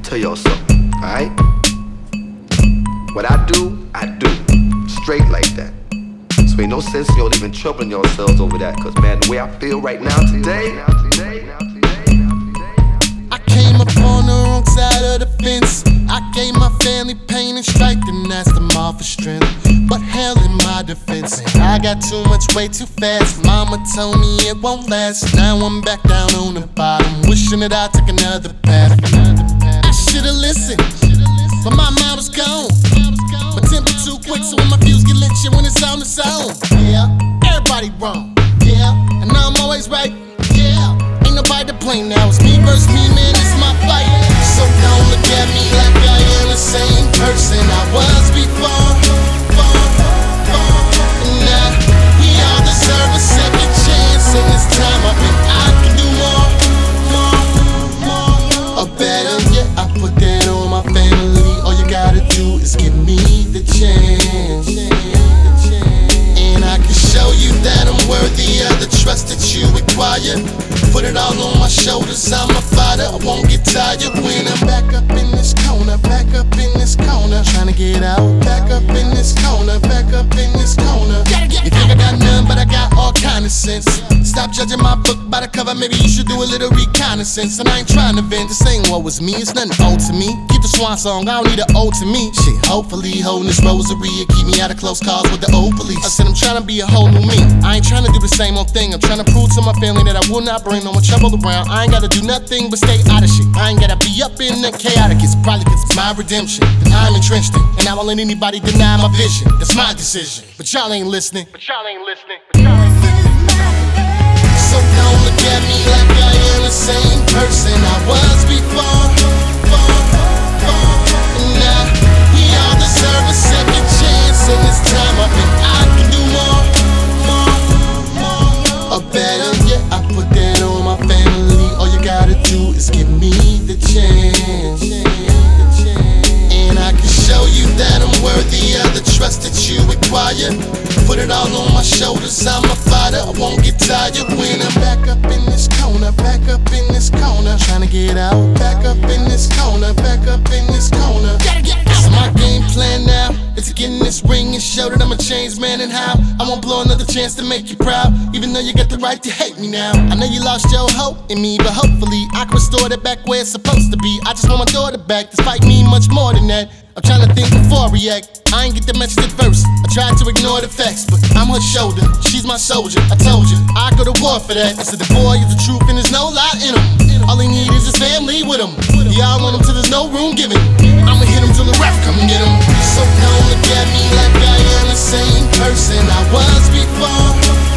tell y'all something, alright? What I do, straight like that. So ain't no sense in y'all even troubling yourselves over that, cause man, the way I feel right now today. I came up on the wrong side of the fence. I gave my family pain and strife and asked them all for strength. But hell in my defense, I got too much way too fast. Mama told me it won't last. Now I'm back down on the bottom, wishing that I took another path. I should've listened, but my mind was gone. My temper too quick, so when my views get lit, shit when it's on its own. Yeah, everybody wrong. Yeah, and now I'm always right. Yeah, ain't nobody to blame now. It's me versus me, man, it's my fight. So don't look at me like I am the same person I was before. Nah, we all deserve a second chance, and this time I think I can do more. Or better yet, I put that on my family. All you gotta do is give me the chance, and I can show you that I'm worthy of the trust that you require. Put it all on my shoulders, I'm a fighter, I won't get tired when I'm back up in this corner, back up in this corner, trying to get out, back up in this corner, back up in this corner. You think I got none, but I got all kind of sense. Stop judging my book by the cover, maybe you should do a little reconnaissance. And I ain't trying to vent, this ain't what was me, it's nothing old to me. Keep the swan song, I don't need an ode to me. Shit, hopefully holding this rosary and keep me out of close calls with the old police. I said I'm trying to be a whole new me, I ain't trying to do the same old thing. I'm trying to prove to my family that I will not bring no more trouble around. I ain't gotta do nothing but stay out of shit. I ain't gotta be up in the chaotic. It's probably cause it's my redemption that I'm entrenched in, and I won't let anybody deny my vision. That's my decision, but y'all ain't listening. So don't look at me like I am the same person I was before. Nah, we all deserve a second chance, and this time I think I can do more. Or better yet, I put that on my family. All you gotta do is give me the chance, and I can show you that I'm worthy of the trust that you require. Put it all on my shoulders, I'm a fighter, I won't get tired when I'm back up in this corner, back up in this corner, trying to get out, back up in this corner, back up in this corner. So my game plan now is to get in this ring and show that I'm a changed man, and how I won't blow another chance to make you proud, even though you got the right to hate me now. I know you lost your hope in me, but hopefully I can restore that back where it's supposed to be. I just want my daughter back, despite me much more than that. I'm trying to think before I react. I ain't get the message at first, I tried to ignore the facts, but I'm her shoulder, she's my soldier. I told you, I go to war for that. I said the boy is the truth and there's no lie in him. All he need is his family with him. Yeah, I want him till there's no room given. I'ma hit him till the ref come get him. So don't look at me like I am the same person I was before.